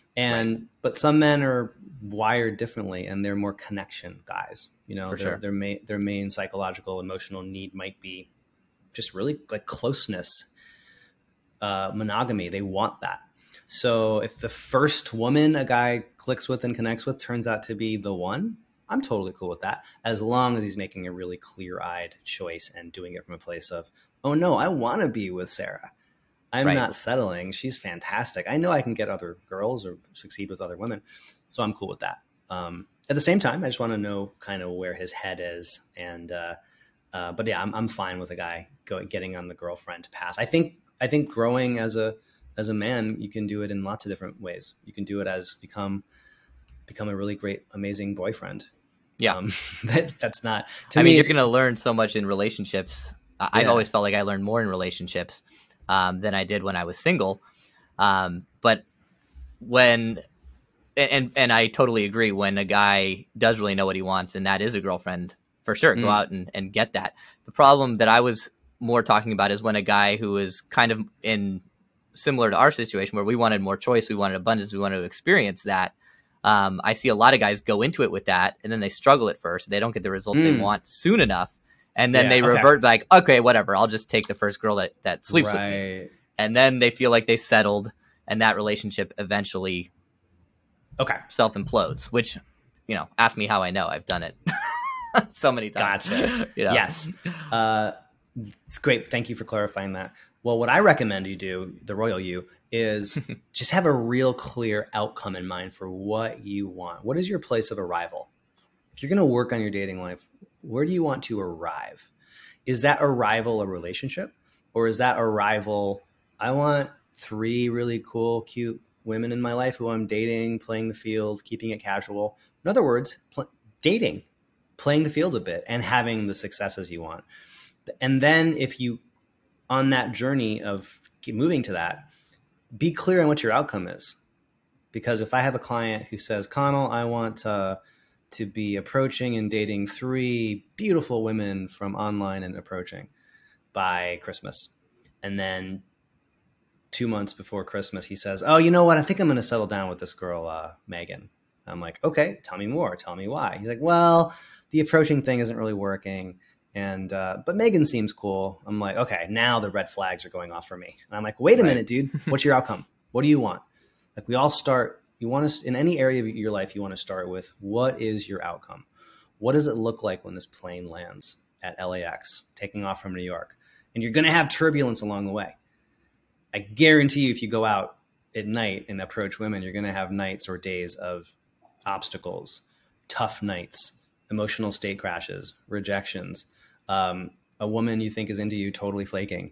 But some men are wired differently, and they're more connection guys. Their main psychological, emotional need might be just really like closeness, monogamy. They want that. So if the first woman a guy clicks with and connects with turns out to be the one, I'm totally cool with that, as long as he's making a really clear-eyed choice and doing it from a place of, oh no, I want to be with Sarah. I'm not settling. She's fantastic. I know I can get other girls or succeed with other women. So I'm cool with that. At the same time, I just want to know kind of where his head is. And, but yeah, I'm fine with a guy getting on the girlfriend path. I think growing as a man, you can do it in lots of different ways. You can do it as become a really great, amazing boyfriend. Yeah. That's not, I mean, you're going to learn so much in relationships. I've always felt like I learned more in relationships than I did when I was single. But when, and I totally agree, when a guy does really know what he wants, and that is a girlfriend, for sure, go out and get that. The problem that I was more talking about is when a guy who is kind of in similar to our situation, where we wanted more choice, we wanted abundance, we wanted to experience that. I see a lot of guys go into it with that, and then they struggle at first. They don't get the results they want soon enough. And then they revert like, okay, whatever, I'll just take the first girl that sleeps with me. And then they feel like they settled, and that relationship eventually self-implodes, which, ask me how I know. I've done it so many times. Gotcha. Yes. It's great. Thank you for clarifying that. Well, what I recommend you do, the royal you, is just have a real clear outcome in mind for what you want. What is your place of arrival? If you're going to work on your dating life, where do you want to arrive? Is that arrival a relationship? Or is that arrival, I want 3 really cool, cute women in my life who I'm dating, playing the field, keeping it casual. In other words, dating, playing the field a bit, and having the successes you want. And then if you, on that journey of moving to that, be clear on what your outcome is. Because if I have a client who says, Connell, I want to be approaching and dating 3 beautiful women from online and approaching by Christmas. And then 2 months before Christmas, he says, oh, you know what? I think I'm going to settle down with this girl, Megan. I'm like, okay, tell me more. Tell me why. He's like, well, the approaching thing isn't really working. And, but Megan seems cool. I'm like, okay, now the red flags are going off for me. And I'm like, wait a minute, dude, what's your outcome? What do you want? Like, we all start, you want to, in any area of your life, you want to start with, what is your outcome? What does it look like when this plane lands at LAX, taking off from New York? And you're going to have turbulence along the way. I guarantee you, if you go out at night and approach women, you're going to have nights or days of obstacles, tough nights, emotional state crashes, rejections, a woman you think is into you totally flaking,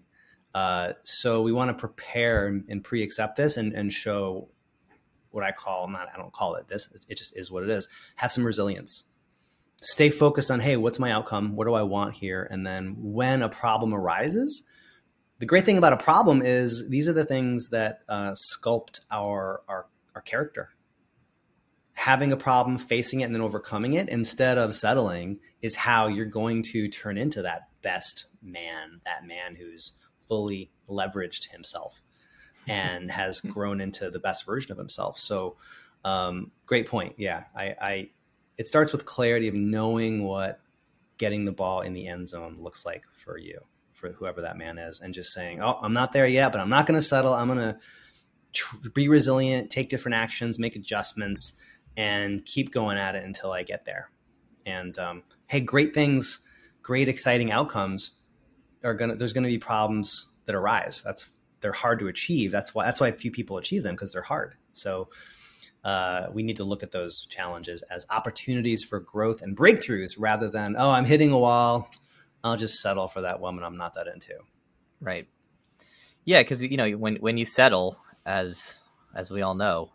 So we want to prepare and pre-accept this and show what I don't call it this. It just is what it is. Have some resilience. Stay focused on, hey, what's my outcome? What do I want here? And then when a problem arises, the great thing about a problem is these are the things that sculpt our character. Having a problem, facing it, and then overcoming it instead of settling is how you're going to turn into that best man, that man who's fully leveraged himself and has grown into the best version of himself. So great point. Yeah, it starts with clarity of knowing what getting the ball in the end zone looks like for you, for whoever that man is, and just saying, oh, I'm not there yet, but I'm not going to settle. I'm going to be resilient, take different actions, make adjustments, and keep going at it until I get there. And hey, great things, great exciting outcomes there's going to be problems that arise. They're hard to achieve. That's why few people achieve them, because they're hard. So we need to look at those challenges as opportunities for growth and breakthroughs rather than, oh, I'm hitting a wall, I'll just settle for that woman I'm not that into. Right. Yeah, because when you settle, as we all know,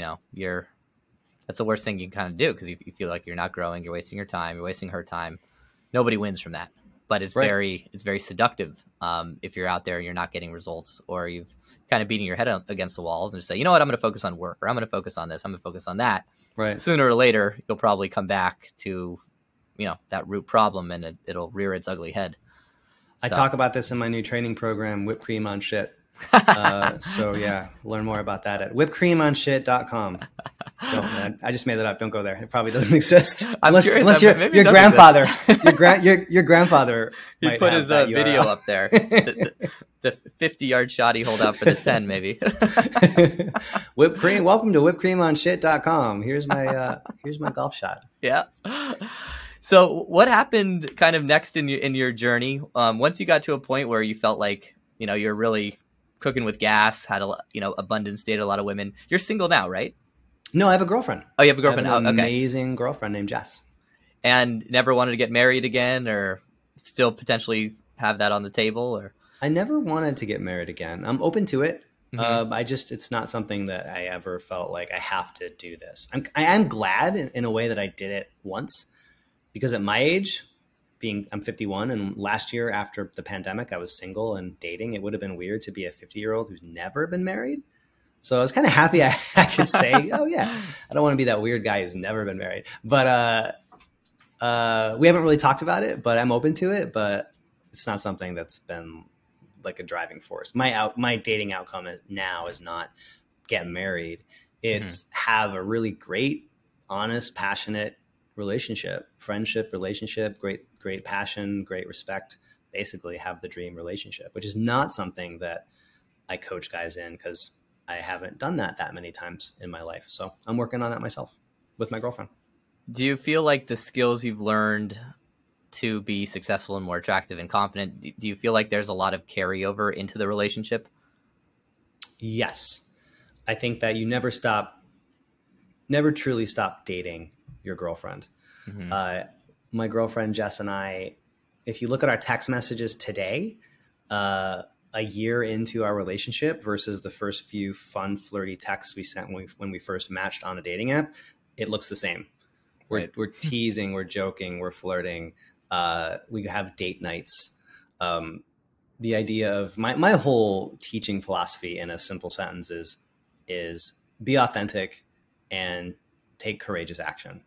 that's the worst thing you can kind of do, because you feel like you're not growing, you're wasting your time, you're wasting her time. Nobody wins from that. But it's right. It's very seductive if you're out there and you're not getting results, or you've kind of beating your head against the wall and just say, you know what, I'm going to focus on work, or I'm going to focus on this, I'm going to focus on that. Right. Sooner or later, you'll probably come back to, that root problem, and it'll rear its ugly head. I talk about this in my new training program, Whipped Cream on Shit. So yeah, learn more about that at whippedcreamonshit.com. I just made that up. Don't go there. It probably doesn't exist. Unless your grandfather, your grandfather he put his video up there. The 50-yard shot he hold out for the 10, maybe. Whipped cream. Welcome to whippedcreamonshit.com. Here's my golf shot. Yeah. So what happened kind of next in your journey? Once you got to a point where you felt like, you're really cooking with gas, had abundance, dated a lot of women. You're single now, right? No, I have a girlfriend. Oh, you have a girlfriend. I have an amazing girlfriend named Jess. And never wanted to get married again, or still potentially have that on the table, or? I never wanted to get married again. I'm open to it. Mm-hmm. it's not something that I ever felt like I have to do this. I am glad in a way that I did it once, because at my age, I'm 51, and last year after the pandemic, I was single and dating. It would have been weird to be a 50-year-old who's never been married. So I was kind of happy I could say, oh yeah, I don't want to be that weird guy who's never been married. But we haven't really talked about it, but I'm open to it. But it's not something that's been like a driving force. My dating outcome now is not get married. It's have a really great, honest, passionate relationship, friendship, relationship, great passion, great respect, basically have the dream relationship, which is not something that I coach guys in, because I haven't done that many times in my life. So I'm working on that myself with my girlfriend. Do you feel like the skills you've learned to be successful and more attractive and confident, do you feel like there's a lot of carryover into the relationship? Yes. I think that you never truly stop dating your girlfriend. Mm-hmm. My girlfriend, Jess, and I, if you look at our text messages today, a year into our relationship versus the first few fun, flirty texts we sent when we first matched on a dating app, it looks the same. We're teasing, we're joking, we're flirting. We have date nights. The idea of my whole teaching philosophy in a simple sentence is be authentic and take courageous action.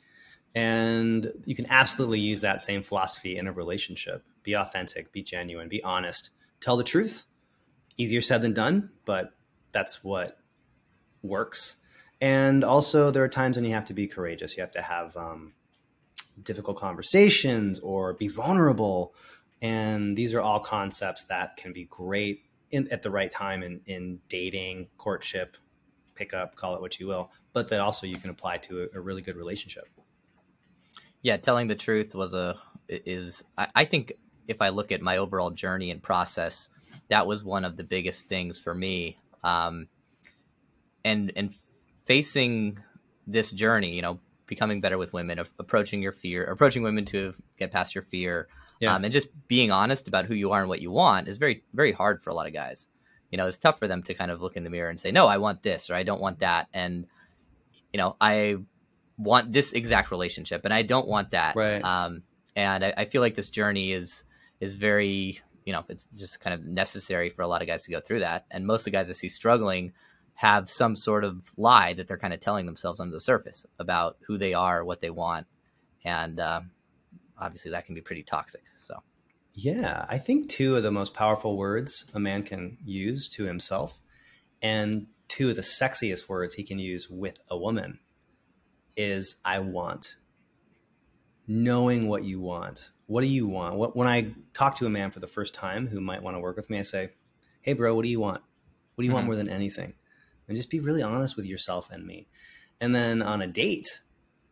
And you can absolutely use that same philosophy in a relationship. Be authentic, be genuine, be honest, tell the truth. Easier said than done, but that's what works. And also there are times when you have to be courageous. You have to have difficult conversations or be vulnerable. And these are all concepts that can be great at the right time in dating, courtship, pickup, call it what you will, but that also you can apply to a really good relationship. Yeah, telling the truth I think if I look at my overall journey and process, that was one of the biggest things for me. And facing this journey, becoming better with women, approaching your fear, approaching women to get past your fear, Yeah. And just being honest about who you are and what you want is very, very hard for a lot of guys. It's tough for them to kind of look in the mirror and say, no, I want this, or I don't want that. And, I want this exact relationship and I don't want that. Right. And I feel like this journey is very, it's just kind of necessary for a lot of guys to go through that. And most of the guys I see struggling have some sort of lie that they're kind of telling themselves under the surface about who they are, what they want. And obviously that can be pretty toxic. So, yeah, I think two of the most powerful words a man can use to himself, and two of the sexiest words he can use with a woman, is I want. Knowing what you want. What do you want? When I talk to a man for the first time who might want to work with me, I say, hey, bro, what do you want? What do you want more than anything? And just be really honest with yourself and me. And then on a date,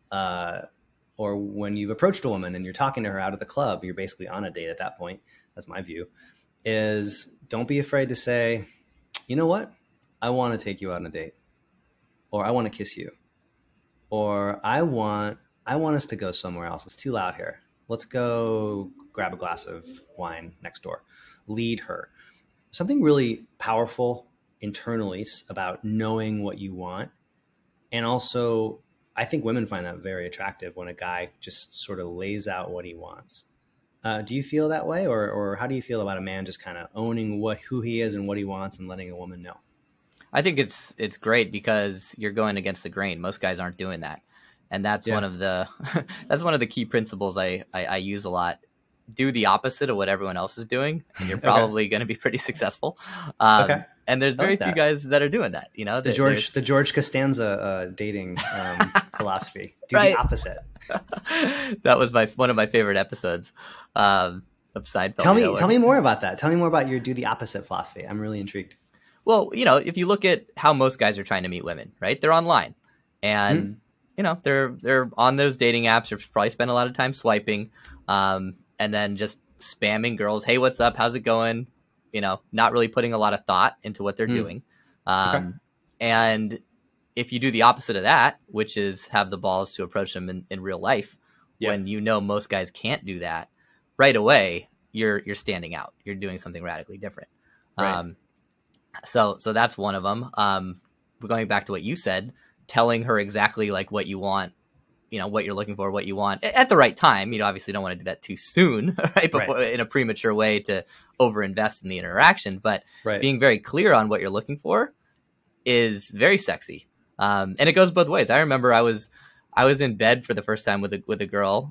or when you've approached a woman and you're talking to her out of the club, you're basically on a date at that point. That's my view. Is don't be afraid to say, you know what? I want to take you out on a date, or I want to kiss you, or I want us to go somewhere else. It's too loud here. Let's go grab a glass of wine next door. Lead her. Something really powerful internally about knowing what you want. And also, I think women find that very attractive when a guy just sort of lays out what he wants. Do you feel that way? Or how do you feel about a man just kind of owning who he is and what he wants and letting a woman know? I think it's great because you're going against the grain. Most guys aren't doing that. And that's one of the that's one of the key principles I use a lot. Do the opposite of what everyone else is doing, and you're probably going to be pretty successful. And there's very few guys that are doing that. The George Costanza dating philosophy. Do the opposite. That was one of my favorite episodes of Seinfeld. Tell me more about that. Tell me more about your do the opposite philosophy. I'm really intrigued. Well, if you look at how most guys are trying to meet women, right? They're online, and they're on those dating apps. They're probably spend a lot of time swiping, and then just spamming girls. Hey, what's up? How's it going? Not really putting a lot of thought into what they're doing. And if you do the opposite of that, which is have the balls to approach them in real life, when most guys can't do that, right away you're standing out. You're doing something radically different. Right. So that's one of them. Going back to what you said, telling her exactly like what you want, what you're looking for, what you want at the right time. Obviously don't want to do that too soon, right? Before, in a premature way to overinvest in the interaction, but being very clear on what you're looking for is very sexy. And it goes both ways. I remember I was in bed for the first time with a girl,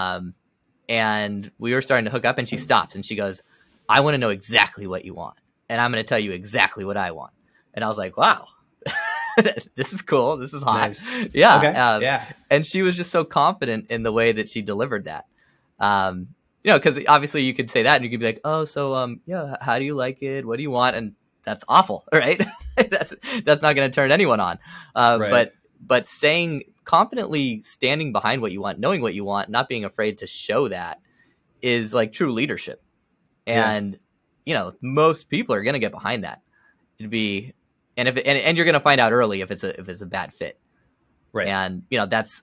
and we were starting to hook up, and she stops and she goes, I want to know exactly what you want, and I'm going to tell you exactly what I want. And I was like, wow. This is cool. This is hot. Nice. Yeah. Okay. And she was just so confident in the way that she delivered that. Because obviously you could say that and you could be like, oh, so, how do you like it? What do you want? And that's awful, right? that's not going to turn anyone on. But saying confidently, standing behind what you want, knowing what you want, not being afraid to show that is like true leadership. And, most people are going to get behind that. It'd be, and you're going to find out early if it's a bad fit. Right. And, that's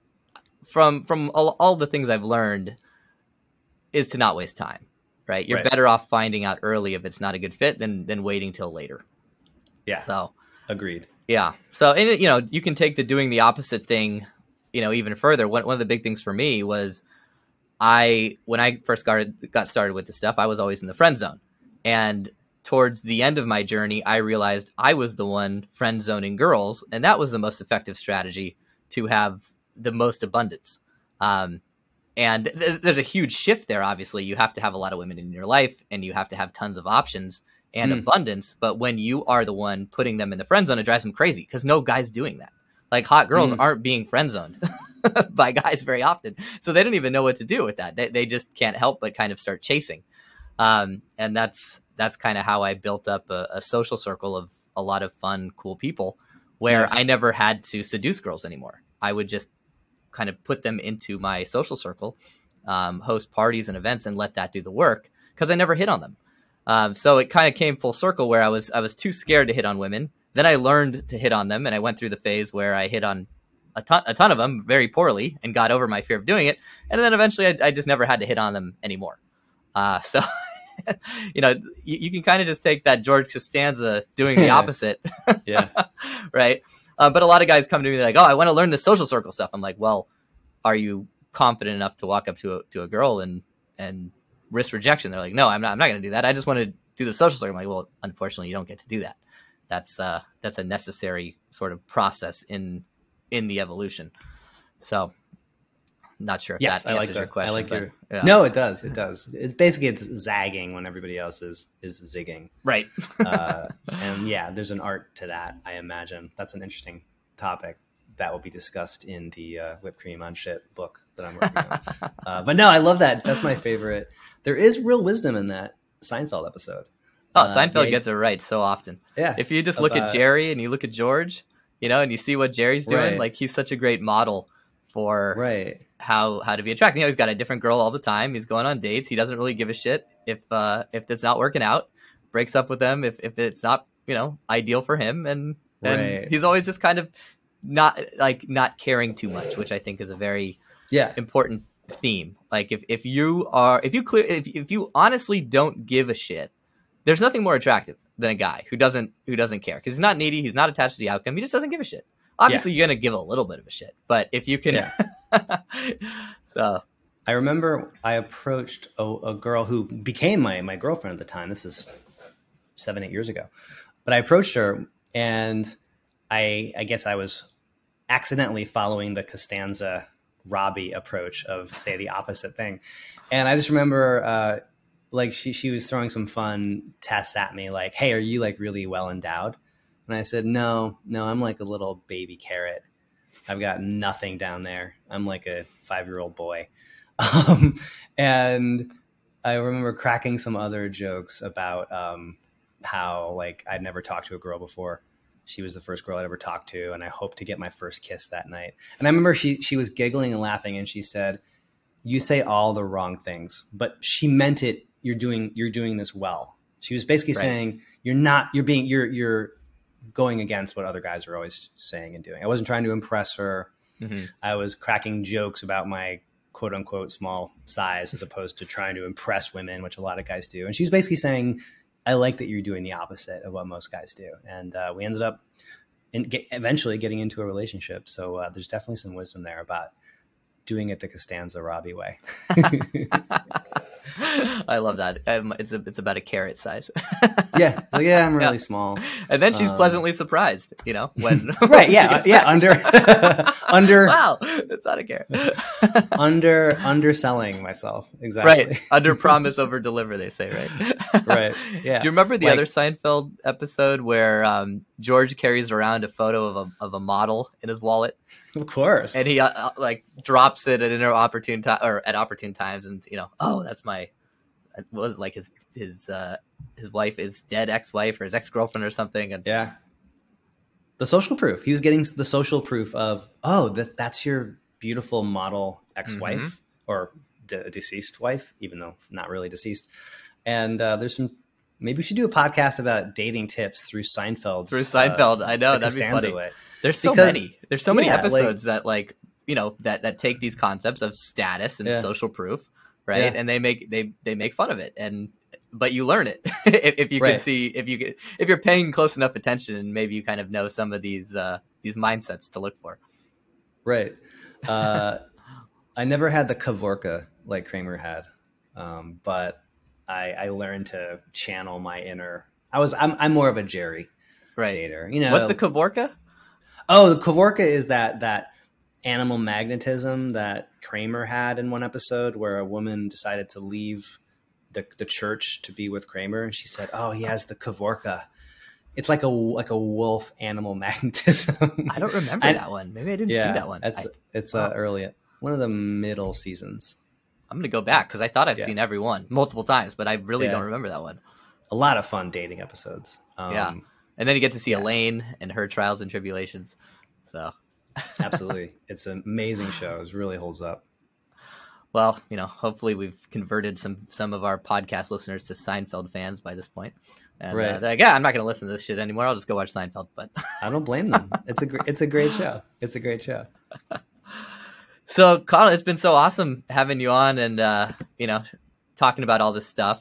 from all the things I've learned is to not waste time, right? You're better off finding out early if it's not a good fit than waiting till later. Yeah. So agreed. Yeah. So, and you can take the doing the opposite thing, even further. One of the big things for me was when I first got started with this stuff, I was always in the friend zone. And towards the end of my journey, I realized I was the one friend zoning girls, and that was the most effective strategy to have the most abundance. And there's a huge shift there. Obviously, you have to have a lot of women in your life, and you have to have tons of options and abundance. But when you are the one putting them in the friend zone, it drives them crazy because no guy's doing that. Like hot girls aren't being friend zoned by guys very often, so they don't even know what to do with that. They just can't help but kind of start chasing. And that's kind of how I built up a social circle of a lot of fun, cool people where I never had to seduce girls anymore. I would just kind of put them into my social circle, host parties and events and let that do the work because I never hit on them. So it kind of came full circle where I was too scared to hit on women. Then I learned to hit on them, and I went through the phase where I hit on a ton of them very poorly and got over my fear of doing it. And then eventually I just never had to hit on them anymore. So, you can kind of just take that George Costanza doing the opposite. Yeah. Right. But a lot of guys come to me like, oh, I want to learn the social circle stuff. I'm like, well, are you confident enough to walk up to a girl and risk rejection? They're like, no, I'm not going to do that. I just want to do the social circle. I'm like, well, unfortunately, you don't get to do that. That's a necessary sort of process in the evolution. So, not sure if that answers your question. No, it does. It's basically zagging when everybody else is zigging. Right. And yeah, there's an art to that, I imagine. That's an interesting topic that will be discussed in the Whipped Cream on Shit book that I'm working on. But no, I love that. That's my favorite. There is real wisdom in that Seinfeld episode. Oh, Seinfeld gets it right so often. Yeah. If you just look at Jerry and you look at George, and you see what Jerry's doing, right. like he's such a great model for right. how to be attractive. He's got a different girl all the time. He's going on dates. He doesn't really give a shit if it's not working out. Breaks up with them if it's not ideal for him, and right. he's always just kind of not caring too much, which I think is a very important theme. Like if you honestly don't give a shit, there's nothing more attractive than a guy who doesn't care, because he's not needy, he's not attached to the outcome, he just doesn't give a shit. Obviously, you're gonna give a little bit of a shit, but if you can, So I remember I approached a girl who became my girlfriend at the time. This is 7-8 years ago, but I approached her, and I guess I was accidentally following the Costanza Robbie approach of say the opposite thing, and I just remember. Like she was throwing some fun tests at me, like, hey, are you like really well endowed? And I said, no, I'm like a little baby carrot. I've got nothing down there. I'm like a 5-year-old boy. And I remember cracking some other jokes about how like I'd never talked to a girl before. She was the first girl I'd ever talked to, and I hoped to get my first kiss that night. And I remember she was giggling and laughing, and she said, you say all the wrong things, but she meant it. You're doing this well. She was basically saying you're going against what other guys are always saying and doing. I wasn't trying to impress her. Mm-hmm. I was cracking jokes about my quote unquote small size as opposed to trying to impress women, which a lot of guys do. And she was basically saying, I like that you're doing the opposite of what most guys do. And we ended up eventually getting into a relationship. So there's definitely some wisdom there about doing it the Costanza Robbie way. I love that. It's about a carrot size. Yeah. So yeah, I'm really small. And then she's pleasantly surprised, when right. Yeah. Under. Wow, it's not a carrot. Underselling myself. Exactly. Right. Under promise, over deliver. They say, right. Right. Yeah. Do you remember the other Seinfeld episode where George carries around a photo of a model in his wallet? Of course. And he drops it at opportune times, and oh, that's my, what was it, like his wife, his dead ex-wife or his ex-girlfriend or something, and yeah, the social proof. He was getting the social proof of, oh, that's your beautiful model ex-wife, mm-hmm. or deceased wife, even though not really deceased. And there's some. Maybe we should do a podcast about dating tips through Seinfeld. I know, that'd be funny. Way. There's so many episodes that that take these concepts of status and social proof, right? Yeah. And they make fun of it, but you learn it if you can see, if you're paying close enough attention, and maybe you kind of know some of these mindsets to look for. Right. I never had the Kavorka like Kramer had, but I learned to channel my inner. I'm more of a Jerry dater. What's the Kavorka? Oh, the Kavorka is that animal magnetism that Kramer had in one episode, where a woman decided to leave the church to be with Kramer, and she said, "Oh, he has the Kavorka." It's like a wolf animal magnetism. I don't remember that one. Maybe I didn't see that one. It's early, one of the middle seasons. I'm gonna go back because I thought I'd seen every one multiple times, but I really don't remember that one. A lot of fun dating episodes. And then you get to see Elaine and her trials and tribulations. So absolutely, it's an amazing show. It really holds up. Well, hopefully we've converted some of our podcast listeners to Seinfeld fans by this point. And Right. they're like, yeah, I'm not going to listen to this shit anymore. I'll just go watch Seinfeld. But I don't blame them. It's a great show. It's a great show. So, Colin, it's been so awesome having you on and, talking about all this stuff.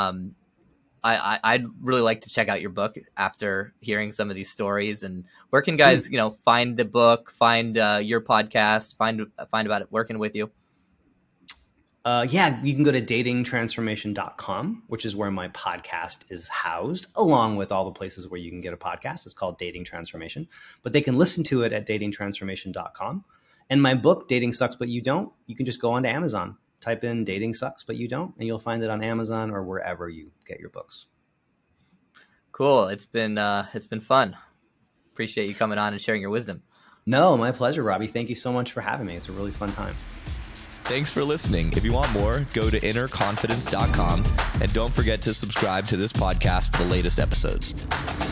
I'd really like to check out your book after hearing some of these stories. And where can guys, find the book, find your podcast, find about it, working with you? Yeah, you can go to datingtransformation.com, which is where my podcast is housed, along with all the places where you can get a podcast. It's called Dating Transformation, but they can listen to it at datingtransformation.com. And my book, Dating Sucks But You Don't, you can just go onto Amazon, type in Dating Sucks But You Don't, and you'll find it on Amazon or wherever you get your books. Cool. It's been fun. Appreciate you coming on and sharing your wisdom. No, my pleasure, Robbie. Thank you so much for having me. It's a really fun time. Thanks for listening. If you want more, go to innerconfidence.com and don't forget to subscribe to this podcast for the latest episodes.